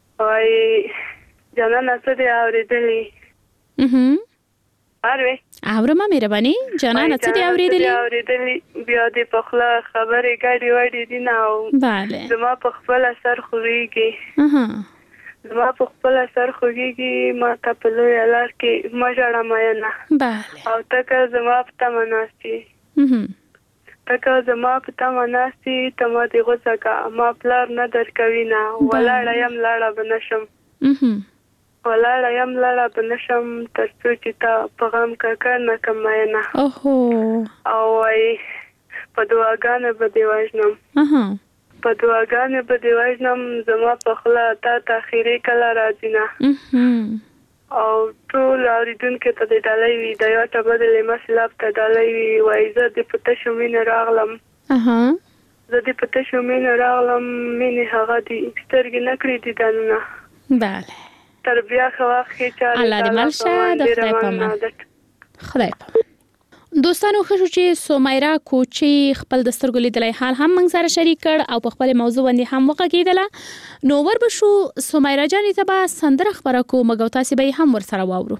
جانا نسدي اوریدلی اروي اورما مهرباني جانا نسدي اوریدلی بیا دې په خلا خبرې gaadi وړي دي نو bale زما په خپل اثر خوږي زما په خپل اثر خوږي ما ته په لوی لار کې ما جوړه ما نه bale او تک زما په تمناسي تک زما په تمناسي تم دې غوځه ما پلار نه درکوي نه ولاړ يم لاړه بنشم ولاړ یم لاړه بنشم تر څو چې تا په غم ککر نه کماینه او وای په دعاګانو به دی وژنم په دعاګانو به دی وژنم زما په خلا تا تاخیری کله راځي نه او ټول اوریدونکو ته د ډالۍ وی د یو ته بدلې مسلاب ته ډالۍ وی وای زه د پته شومین راغلم زه د پته شومین راغلم مینه هغه دي سترګې نکړې دي دنه bale تربیه خواخې چاره الله دې ملشه د خدای پامان خدای پامان دوستانو خوشو چې سمیرا کوچی خپل د سترګو لیدلای حال هم موږ سره شریک کړ او په خپل موضوع باندې هم وغږیدله نو ور بشو سمیرا جانې ته به سندره خبره کو مګو تاسو به هم ور سره واورو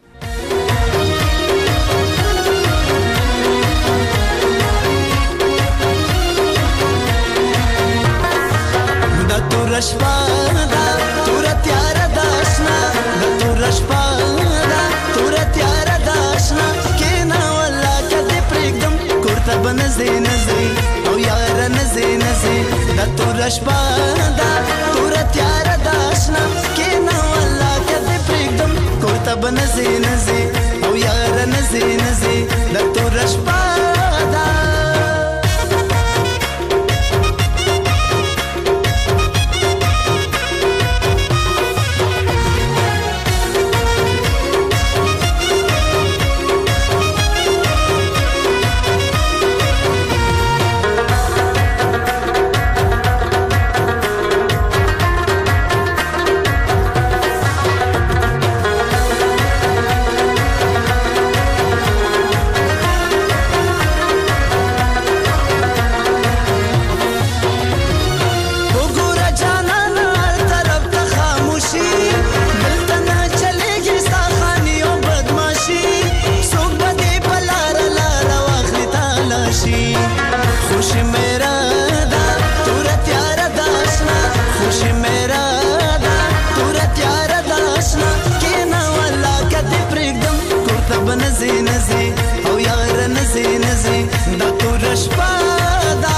تور شپه دا تور تیار دا آشنا کینا والله کدی پرېږدم کور ته به نزي نزي او یار نزي نزي دا تور شپه دا نزي نزي او یار نزي نزي دا تور شپه دا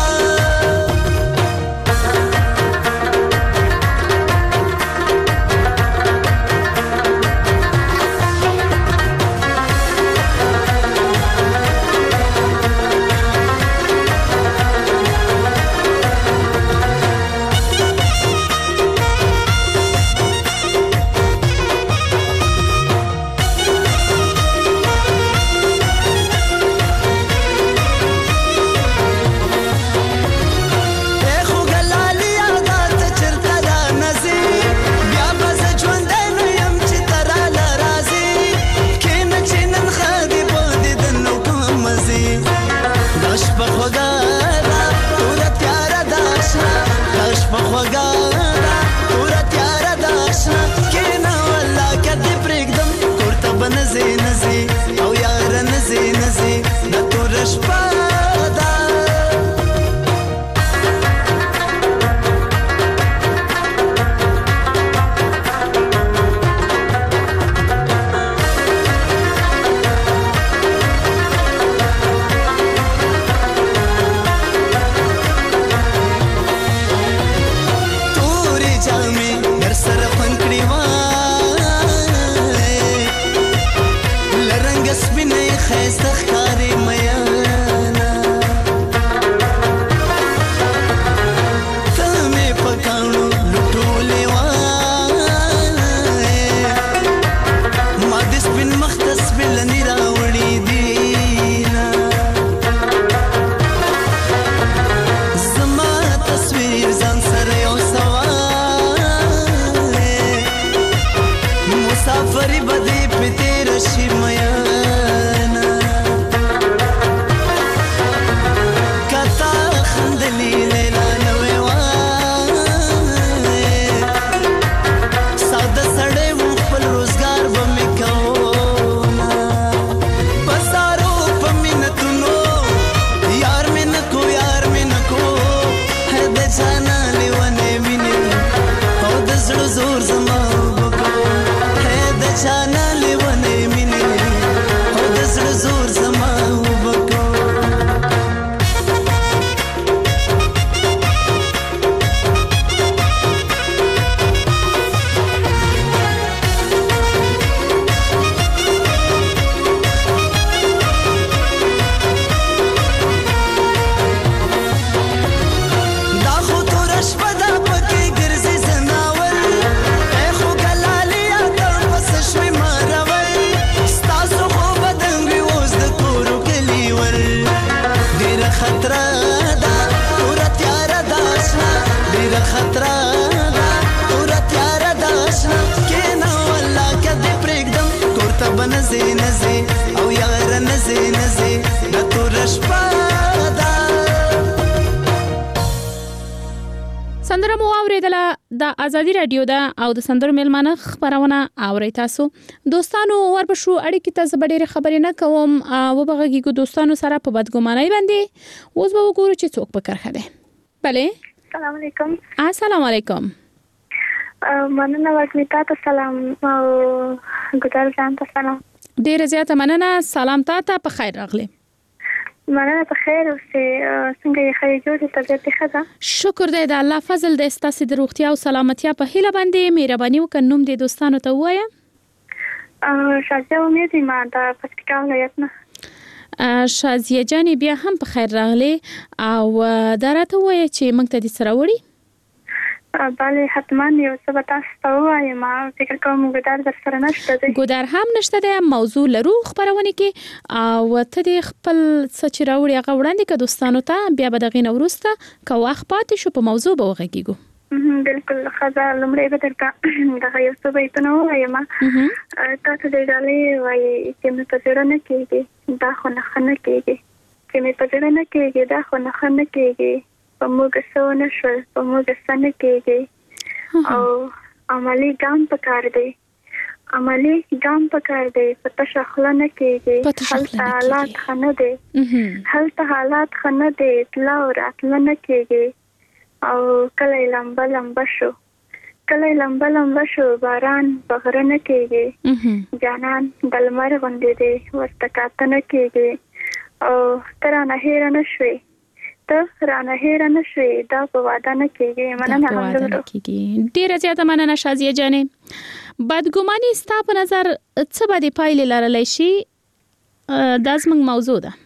نزي نزي او یار نزي نزي دا تور شپه دا توري جامي در سره خوند کړی و سپینې ښایسته ښکارې میانا ته مې په کاڼو لوټولې وای ما د سپین مخ ته سپېلنې راوړې دينا زما تصویر ځان سره یو سوای مسافري به دې په تېره شي میانا زور زما وبکو ہے د چانا لیونه مینه او د زور زما وبکو نزي نزي او یار نزي نزي دا تور شپه دا سندره مو اوریدله د ازادي رادیو دا او د سندرو میلمانه خبرونه اوري تاسو دوستانو وربشو اړیکې ته زبډېره خبرې نه کوم او بغږیګو دوستانو سره په بدګمانۍ باندې اوس به وګورو چې څوک په کرخه ده بله السلام علیکم السلام علیکم مننه وکمیتا ته سلام او ګټل ځان ته سلام ډیر زیاته مننه سلام ته په خیر راغلی مننه په خیر اوسې څنګه یې خیر جوړ طبیعت ښه ده شکر دی د الله فضل د ستاسو د روغتیا او سلامتیا په هیله باندې مهرباني وکړئ نوم دې دوستانو ته ووایه شازیه امید ما د پکتیکا ولایت نه شازیه جانې بیا هم په خیر راغلی او دا راته ووایه چې موږ ته دې سره وړي بله حتما یو څه به تاسو ته ووایم فکر کوم ګودار در سره نشته دی ګودار هم نشته دی موضوع لرو خپرونه کې او ته دې خپل څه چې راوړي هغه وړاندې که دوستانو ته بیا به دغې نه وروسته که وخت پاتې شو په موضوع به وغږېږو بالکل ښه لومړی به درته دغه یو څه بیتونه ووایم تاسو دې ډالۍ وایي چې مې په زړه نه کېږي دا خو نه ښه نه کېږي چې مې په زړه نه کېږي دا خو نه ښه نه کېږي په موږ څه ونه شول په موږ څه نه کېږي او عملي ګام پکار دی عملي ګام پکار دی په تشه خوله نه کېږي هلته حالات ښه نه دی هلته حالات ښه نه دی تله او راتله نه کېږي او کله یې لمبه لمبه شو کله یې لمبه لمبه شو باران په غره نه کېږي جانان د لمر غوندې دی ورته کاته نه کېږي او ته رانه هېره نه شوې ته رانه هېره نه شوې دا په واده نه کېږي مننه ډېره زیاته مننه شازیه جانې بدګماني ستا په نظر څه به د پایلې لرلی شي دا زموږ موضوع ده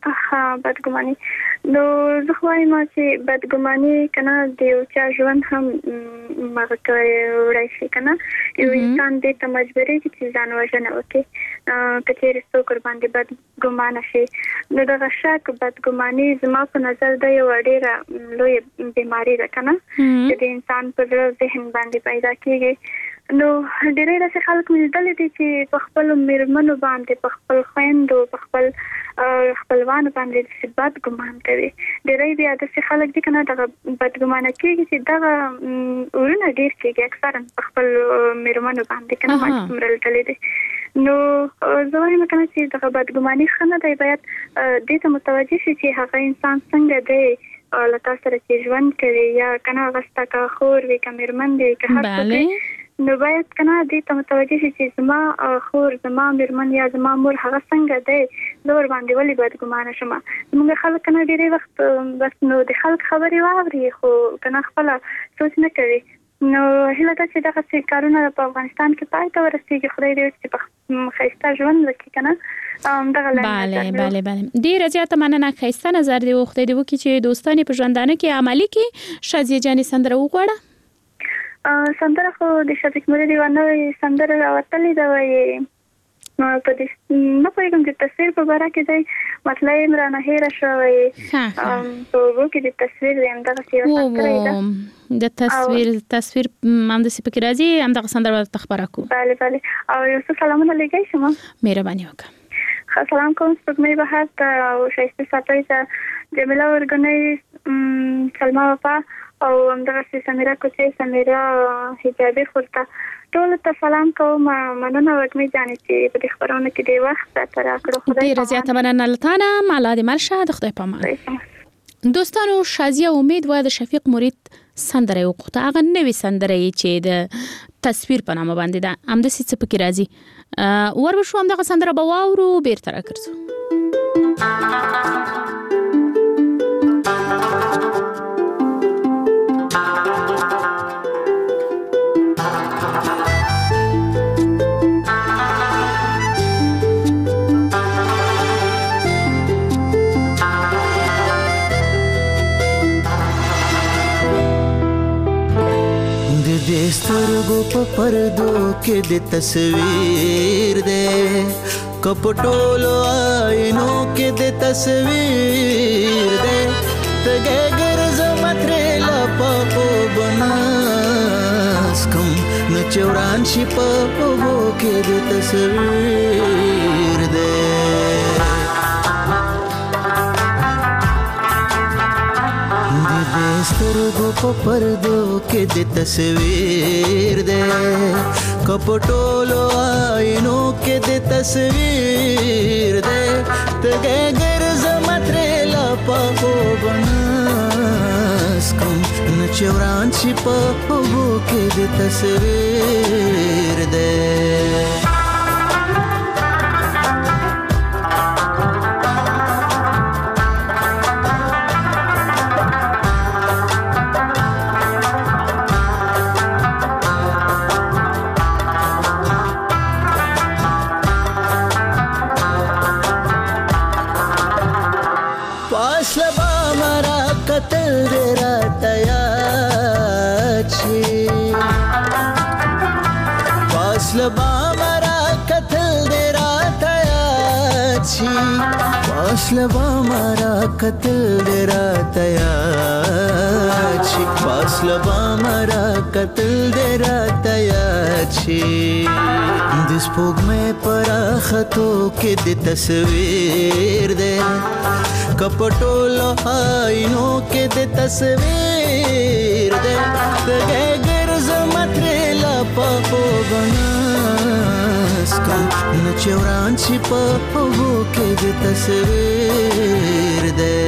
بدګماني نو زه خو وایم چې بدګماني که نه د یو چا ژوند هم مغه وړی شي که نه یو انسان دې ته مجبورېږي چې ځان وژنه وکړي که چېرې څوک ورباندې بدګمانه شي نو دغه شک بدګماني زما په نظر د یوه ډېره لویه بیماري ده که نه چې د انسان په زړه ذهن باندې پیدا کېږي نو ډېری داسې خلک مې لیدلي دي چې په خپلو مېرمنو باندې په خپل خویندو په خپل خپلوانو باندې داسې بد ګمان کوي ډېری بیا داسې خلک دي که نه دغه بدګمانه کېږي چې دغه ورونه ډېر کېږي اکثرا په خپل مېرمنو باندې که نه ما چې څومره لیدلي دي نو زه وایم که نه چې دغه بدګماني ښه نه دی باید دې ته متوجه شي چې هغه انسان څنګه دی له تا سره چې ژوند کوي یا که نه هغه ستا که خور وي که مېرمن دی که هر څوک نو باید که نه دې ته متوجه شي چې زما خور زما مېرمن یا زما مور هغه څنګه دی زه ورباندې ولې بدګمانه شم زموږ خلک که نه ډېری وخت بس نو د خلک خبرې واوري خو که نه خپله سوچ نه کوي نو هیله ده چې دغسې کارونه په افغانستان کې پای ته ورسېږي خدای دې وکړي چې په ښایسته ژوند وکړي که نه بله ډېره زیاته مننه ښایسته نظر دی خدای دې وکړي چې دوستان په ژوندانه کې عملي کړي شازیه جانې سندره وغواړه سندره خو د شفیق مرید یوه نوې سندره راوتلې ده وایي په دې نه پوهېږم چې تصویر په باره کې دی مطلع یې رانه هېره شوه وایي په اوبو کې د تصویر دی همدغسې یوه سندره ده د تصویر همداسې پکې راځي همدغه سندره ورته خپره کړو بله او یو څه سلامونه لېږئ شم مهرباني وکړه سلام کوم سپوږمۍ بهار ته او ښایستې ساپۍ ته جمیله ورګنۍ سلما وفا او همدغسې سمیرا کوچۍ سمیرا حجابي خورته ټولو ته سلام کوم مننه وږمې جانې چې په دې خپرونه کې ډېر وخت راته راکړو ډېره زیاته مننه له تا نه ملا دې مل شه د خدای په امان دوستانو شازیه امید وایي د شفیق مرید سندره یې وغوښته هغه نوې سندره یې چې د تصویر په نامه باندې ده همداسې څه پکې راځي ور به شو همدغه سندره به واورو بیرته راګرځو د سترګو په پردو کې د تصویر دی کپټولو آینو کې د تصویر دی تګه ګرځم ترې لپا په بناس کوم نو چوران شي په اوبو کې د تصویر دی سترګو په پردو کې د تصویر دی کپټولو آینو کې د تصویر دی تګه ګرځم ترې لپا په بناس کوم نو چوران شي په اوبو کې د تصویر دی شي فاصله بامارا قتل دې راته یاد شي فاصله بامارا قتل دې راته یاد شي د سپوږمۍ پراختو کې د تصویر دې کپټولو آینو کې د تصویر دې ګرځم ترلا په بناس کم نچوران چې په وو کې د تصویر دې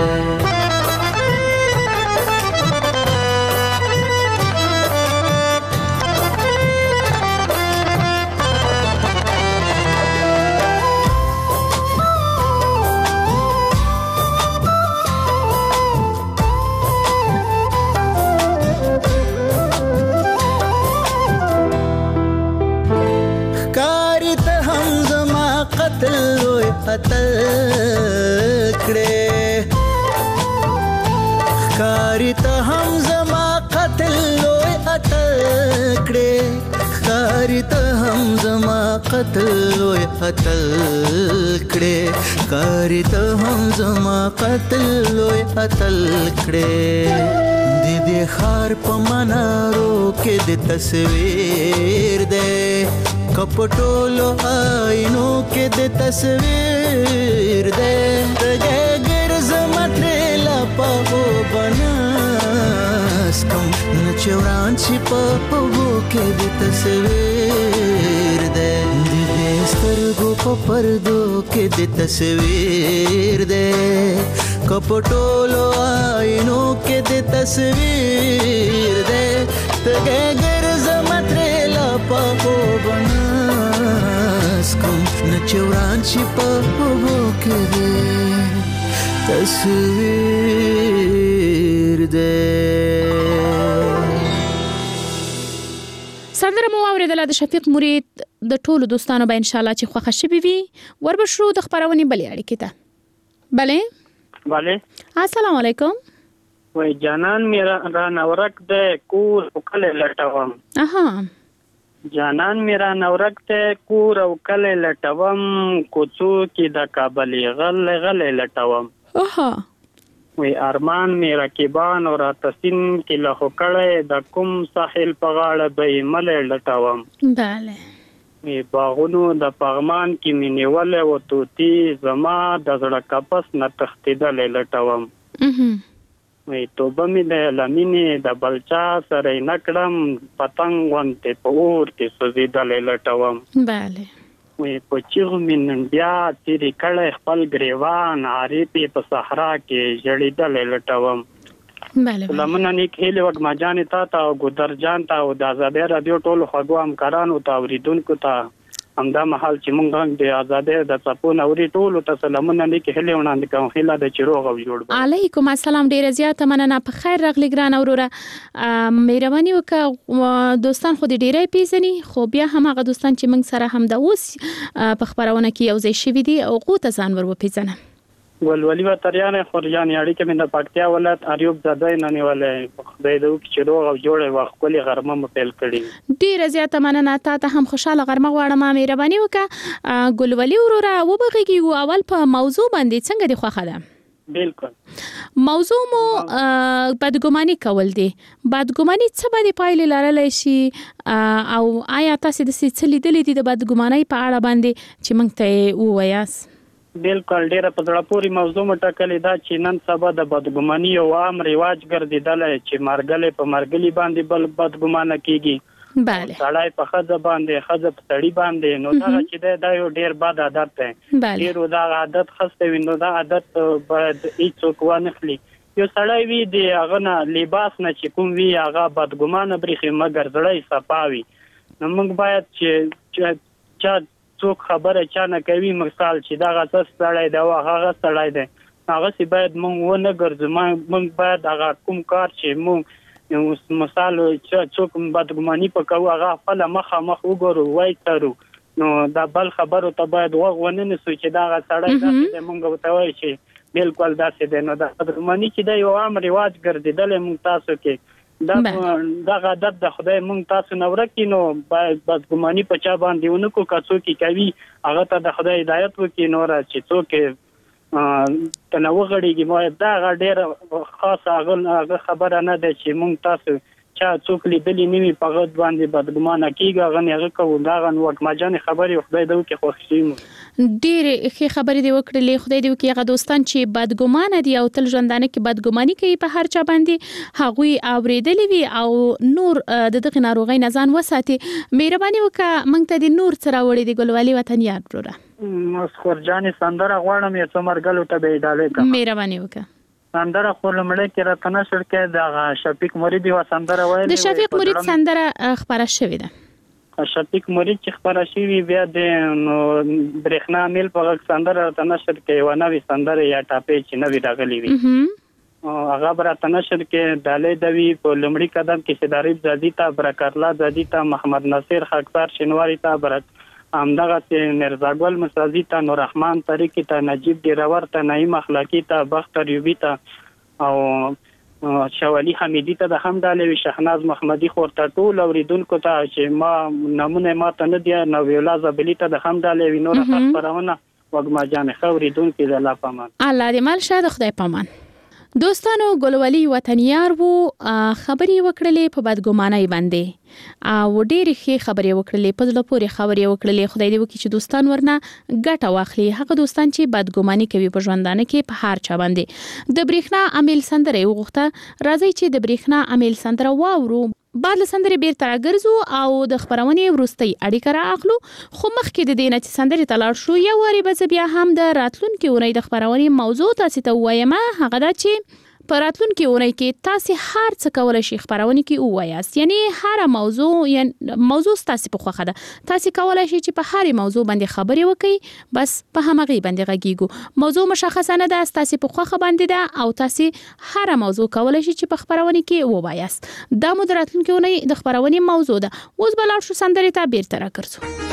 قتل کړې ښکاری ته هم زما قتل لوی قتل کړې ښکاری ته هم زما قتل لوی قتل کړې ښکاری ته هم زما قتل لوی قتل کړې د دې خار په منارو کې د تصویر دې کپټولو آینو کې د تصویر دې ګرځم ترلا په بناس کم نچوران چې په وو کې د تصویر دې د دې سترګو په پردو کې د تصویر دې کپټولو آینو کې د تصویر دې ګرځم ترلا په بناس کم نچوران چې په وو کې دې تصویر دې سندره مو اوریدله د شفیق مرید د ټولو دوستانو به ان شاء الله چې خوښه شوي وي وربشو د خبرونې بلې اړیکې ته بله السلام علیکم وای جانان میرا را نورک د کور او کله لټوم جانان میرا نورک ته کور او کله لټوم کوڅو کې د کابل غل لټوم وی ارمان میرا کیبان او راتسین کې له کړه د کوم ساحل په غاړه به مل لټوم bale وی باغونو د پغمان کې مینول او توتی زما د زړه کپس نه تختیدل لټوم وی توبه می د لمینې د بلچا سره نکړم پتنګ وانته په اور کې سوزیدل لټوم bale وی په چیغ من بیا تیری کړه خپل گریوان عارفي په صحرا کې جړیدل لټوم bale لمنه نیک هله وګ ما جان تا او ګدر جان تا او د آزادې رادیو ټولو خغو همکارانو ته اوریدونکو ته همدا محل چې مونږ د آزادې د صفون اوري ټولو ته سلامونه نیک هله وړاندې کوم هله د چیروغ او جوړ علیکم السلام ډیر زیات مننه په خیر راغلی ګران اوروره مهرباني وکړه دوستان خو دې ډیره پیژني خو بیا هم هغه دوستان چې مونږ سره هم د اوس په خبرونه کې یو ځای شوي دي او غو ته ځان ور وپیژنه ولولي و تریانه خورجان یاړي کې من د پکتیا ولایت اریوب زاده نه نیولې خدای دې چې روغ او جوړ وخت کلی غرمه مپیل کړي ډیره زیاته مننه ته هم خوشاله غرمه غواړم مهرباني وکړه ګلولي وروره وبغږي او اول په موضوع باندې څنګه دی خوخه ده بالکل موضوع مو بدګماني کول دي بدګماني څه باندې پایلې لرلای شي او آیا تاسو د څه لیدلې دي د بدګماني په اړه باندې چې موږ ته ووایاس بالکل ډیره په ډېر پوری موضوع مټکلې دا چې نن سبا د بدګماني او عام رواج ګرځیدل چې مرګلې په مرګلي باندې بل بدګمانه کیږي bale سړی په خزه باندې خزه په سړی باندې نو دا چې دا یو ډیر بد عادت دی ډیر دا عادت خسته وینو دا عادت باید هیڅوک ونخلي یو سړی وی دی هغه نه لباس نه چې کوم وی هغه بدګمانه بریخي مګر زړی صفاوي نو موږ باید چې څوک خبره چا نه کوي مثال چې دا غاڅ سړی دا هغه سړی دی هغه سی باید موږ ونه ګرځو موږ باید هغه کوم کار چې موږ مثال چې څوک بدګماني پکاو هغه خپل مخ وګورو وای ترو نو دا بل خبرو ته باید وغونه نسو چې دا سړی دا موږ ته وای چې بالکل دا څه دی نو دا بدګماني چې دا یو عام رواج ګرځیدل موږ تاسو کې دا عادت د خدای مونږ تاسو نو ورکینو بدګماني په چا باندې ونکو کڅو کی کوي هغه ته د خدای هدایت وکي نور چې څوک تنوع غړيږي مو دا ډېر خاصه هغه خبره نه ده چې مونږ تاسو چا څوک لیدلی نیمه په غد باندې بدګمانه کیږي غن هغه کو دا غن وکمجان خبري خدای دو کې خوښیم ډېر ښه خبرې دی وکړلې خدای دې وکړي هغه دوستان چې بدګمانه دي او تل ژوندانه کې بدګماني کوي په هر چا باندې هغوی اوریدلې وي او نور دغه ناروغي نه ځان وساتي مهرباني وکړه مونږ ته د نور سره وړي دی ګلوالي وطن یاد پروره مسخور جان سندره غواړم یې څومرګلو ته به ډالې کا مهرباني وکړه سندره خپلمړه کې راته نشر کې د شفیق مرید و سندره وایي د شفیق مرید سندره خبره شوې ده شفیق مرید چې خبره شوې بیا د برېښنا میل په سندره راته نشر کې و نوې سندره یا ټاپې چې نوې راغلي وي هغه راته نشر کې ډالې دوی په لمړي قدم کې صدارید زادی ته برکرلا زادی ته محمد ناصر خاکسار شنواری ته همدغه مرزا ګل مسازی ته نور رحمان طریقې ته نجیب ډیرور ته نعیم اخلاقی ته بختر یوبی ته او شوالی حمیدی ته د هم ډالې شهناز محمدی خورته ټول اوریدونکو ته چې ما نمونه ما ته نه دی نو ویلا زبلی ته د هم ډالې نور خبرونه وګما جان خوریدونکو د الله پامان الله دې مال شه د خدای پامان دوستانو ګلوالي وطنيار وو خبري وکړلې په بدګمانۍ باندې او ډېر ښه خبري وکړلې په ځل پورې خبري وکړلې خدای دې وکړي چې دوستان ورنه ګټه واخلي هغه دوستان چې بدګماني کوي په ژوندانه کې په هر چا باندې د برېښنا امیل سندره وغوښته راځي چې د برېښنا امیل سندره واورو بعد سندره بیرته راګرځو او د خبرونې ورستۍ اړیکه را اخلو خو مخکې د دې نه چې سندره تلاړ شو یو وری به بیا هم د راتلونکي اونۍ د خبرونې موضوع تاسو ته وایم هغه دا چې په راتلونکي اونۍ کې تاسو هر څه کولای شئ خبرونه کې وایاست یعنی هر موضوع تاسو په خوخه ده تاسو کولای شئ چې په هر موضوع باندې خبري وکړئ بس په همغه باندې غږیږو موضوع مشخصه نه ده تاسو په خوخه باندې ده او تاسو هر موضوع کولای شئ چې په خبرونه کې وایاست دا مو د راتلونکي اونۍ د خبرونې موضوع ده اوس بل شو سندري ته بیرته راګرځو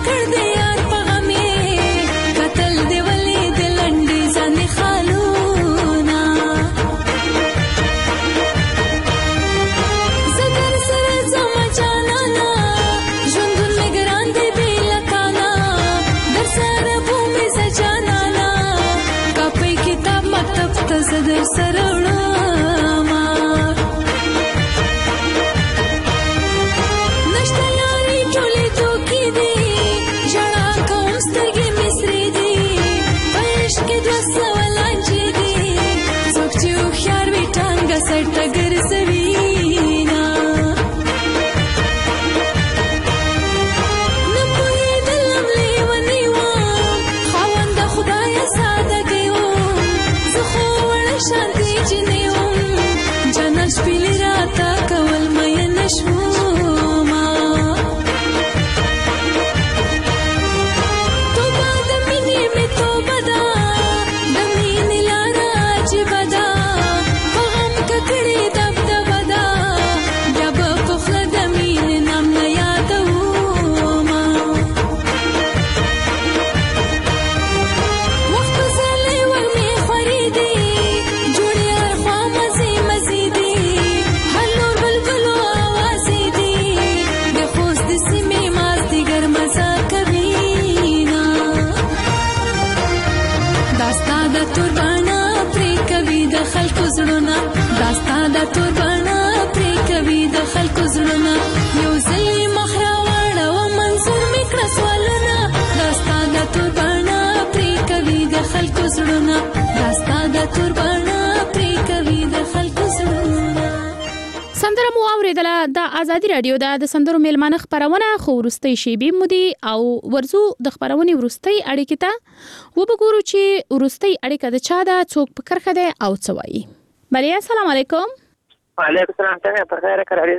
سندره مو اوریدله د ازادي رادیو د سندرو میلمانه خبرونه خو ورستي شیبي مودي او ورزو د خبرونه ورستي اړیکې ته وبګورو چې ورستي اړیکه د چا د څوک په کرخه ده او څوي. بلیا السلام علیکم. وعلیکم السلام. څنګه په خیر قراری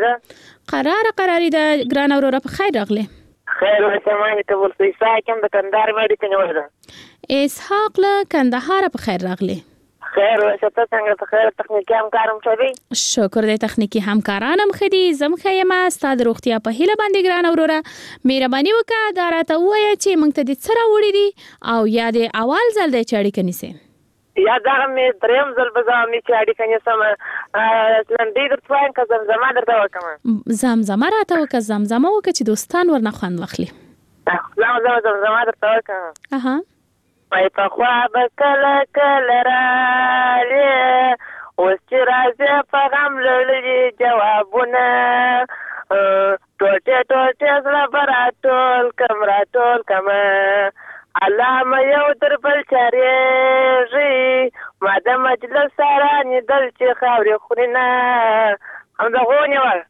ده؟ قراری ده ګران اورور په خیر راغله. خیر وسمه ته ورته ساکم د کندهار مې د کنه وره. اسحاق له کندهار په خیر راغله. خیر وسته څنګه په خیر تخنیکی همکارم چوي؟ شکر دې تخنیکی همکارانم خدي زم خیمه ستاد روغتیا په هیله باندې ګران اورورا مهرباني وکړه دا راته وایي چې موږ ته د سره وړي دي او یا د اول ځل د چاړي کنيسه یا دا مې دریم ځل بزامي چاړي کنيسه لندې درته که زمزمه درته وکم زمزمه راته وکه زمزمه وکه چې دوستان ورنه خوان واخلي زمزمه درته وکم اها پای په خوا بکل کل رالی اوس چې راځي په غم لړلي جوابونه ټوټه زړه براتول کم علامه یو در بل چارېږي ما د مجلس سره نیدل چې خاورې خوري نه همدغونې وه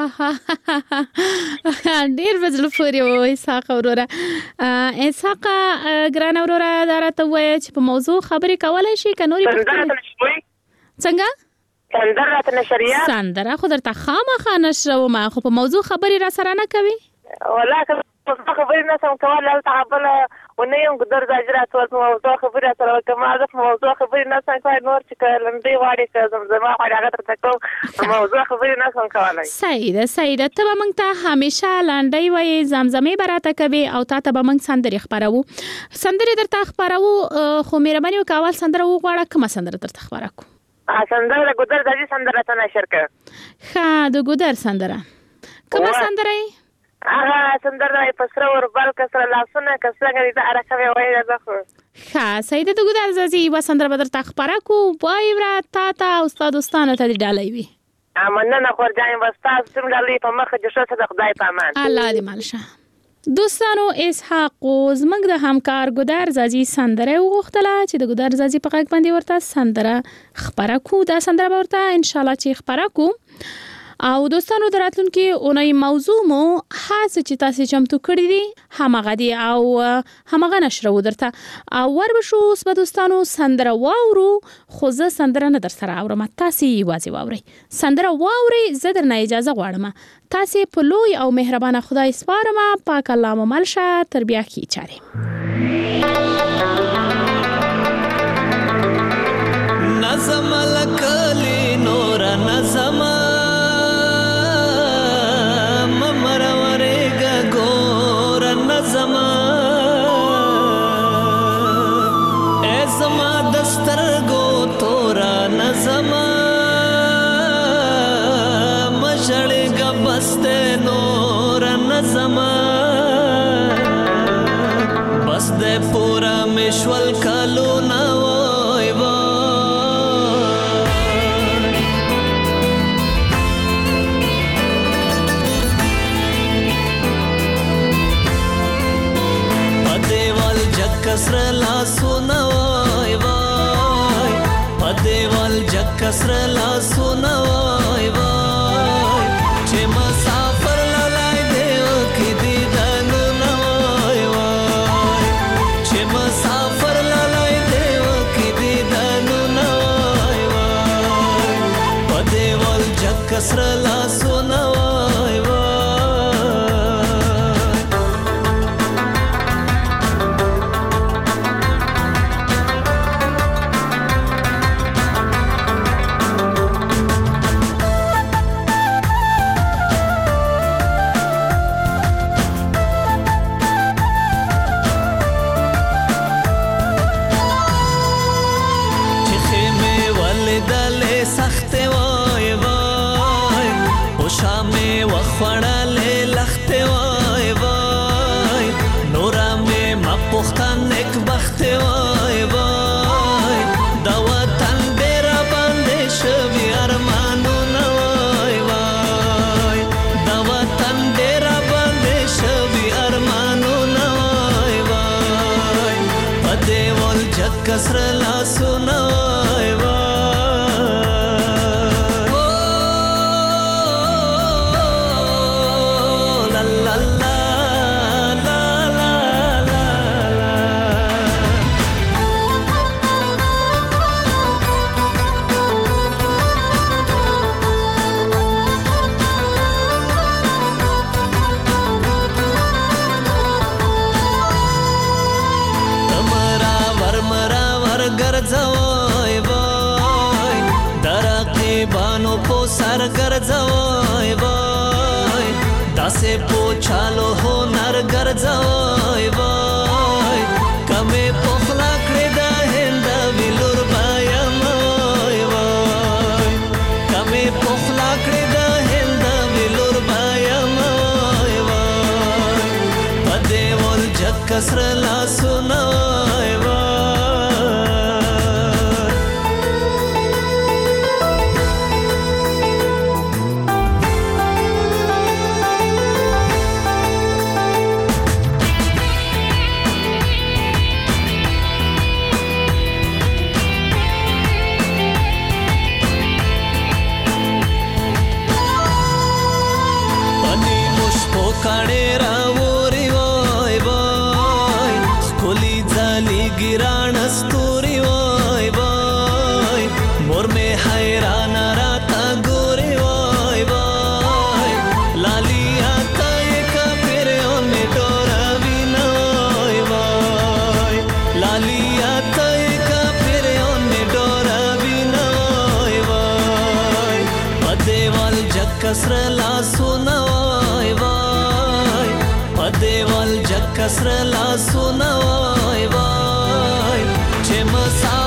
ډیر بزل پورې و اسحاق اورورا اسحاق ګران اورورا دا راته وایي چې په موضوع خبرې کولای شي کنوري څنګه سندره نشریات سندره خو درته خامخا نشره ما خو په موضوع خبرې را سره نه کوي ولا خبرې نه سم کولای تعبل ونیم ګدر ځاجرات ورته موضوع خبرې سره کوم ازف موضوع خبرې نه سم کوي نور چې لندې واړې چې زمزمه هغه درته کوم موضوع خبرې نه سم کولای سیده ته به موږ ته همیشه لنډۍ وایي زمزمې براته کوي او تا ته به موږ سندرې خبرو سندرې درته خبرو خو مهرباني وکړه اول سندره وغواړه کومه سندره درته خبره کو سندره ګودر د سندره ته نشر کړه ښه د ګودر سندره کومه سندره هغه سندره په سره ور بل کسره لاسونه کسلګه دې حرکت وایي ځخه ښه سیده د ګودر زازي و سندره بدر تخبره کو وای ورا تا استاد دوستانه ته ډالۍ وي امنه خور جایم واستاز څنګه په مخه د شوسه د خدای په امان الله دې مالشه دوستانو اسحاق زمنګ د همکار ګودر زازي سندره وغوښتله چې د ګودر زازي په غږ باندې ورته سندره خبره کو دا سندره ورته ان شاء الله چې خبره کو او دوستانو دراتونکو اونۍ موضوع مو خاص چې تاسو چمتو کړی دي همغه دي او همغه نشره ودرته او ور بشو اوس به دوستانو سندره واورو خو زه سندره نه در سره اورم تاسو یې واځي واوري سندره واوري زه درنه اجازه غواړم تاسو په لوی او مهربانه خدای سپارم پاک الله مو ملشه تربیه کی چاره نظم لکلی نور نظم زما ای زما دسترګو تورا نظما مشړګ بسته نور نظما بس د پورا مشول کالو نا وای کسر لا سونا وای وای پدیوال جگ کسر لا سونا وای وای چې مسافر لای دیو کی دیدانو نا وای وای چې مسافر لای دیو کی دیدانو نا وای وای پدیوال جگ کسر لا سونا وای وای وړلې لخت وای وای نورا مې مپختان نیک بخت وای وای دا وطن ډېر باندې شوی ارمانو نه وای وای دا وطن ډېر باندې شوی ارمانو نه وای وای پدې ول جگ کسر لا سونا وای وای ګرځوي وای درقیبانو په سر ګرځوي وای داسې پوچالو هنر ګرځوي وای کمه پخلا کړې د هند ویلور بایم وای وای کمه پخلا کړې د هند ویلور بایم وای وای پدې ول جگ کسر لا سونا وای وای کړه راوري وای وای سکولي ځالي ګران استوري وای وای مور مې حیران راته ګوري وای وای لالیا ته کپر مې ډورا وینا وای وای لالیا ته کپر مې ډورا وینا وای وای پدیوال جگ کسر لا سونا وای وای پدیوال جگ کسر لا سونا وای وای چې مسا